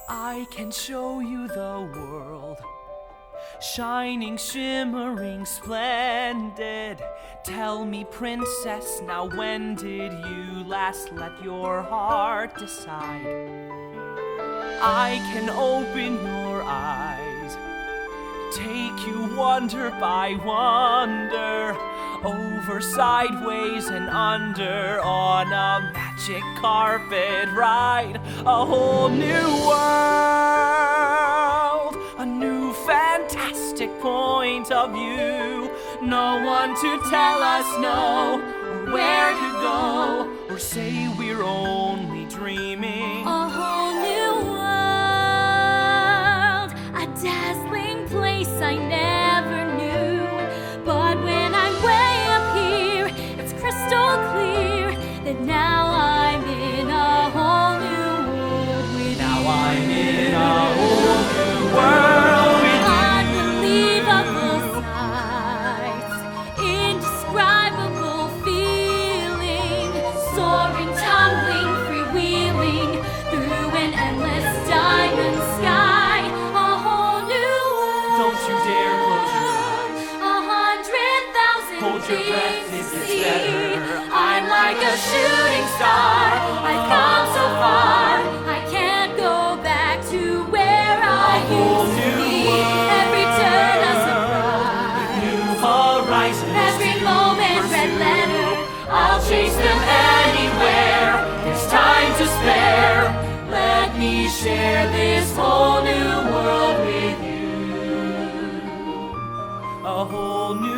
I can show you the world, shining, shimmering, splendid. Tell me, princess, now when did you last let your heart decide? I can open your eyes, take you wonder by wonder, over, sideways, and under, on a magic carpet ride. A whole new world, a new fantastic point of view. No one to tell us no, or where to go, or say we're only dreaming. A whole new world, a dazzling place I never knew. But when I'm way up here, it's crystal clear that now I'm in a whole new world with you. Now I'm in a whole new world with you. Unbelievable sights, indescribable feeling, soaring, tumbling, freewheeling through an endless diamond sky. A whole new world. Don't you dare close your eyes. 100,000 Hold your breath, it things to gets see. better. I'm like a shooting star. I've come so far. I can't go back to where I whole used to new be. world. Every turn a surprise. New horizons. Every moment red letter. I'll chase them anywhere. There's time to spare. Let me share this whole new world with you. A whole new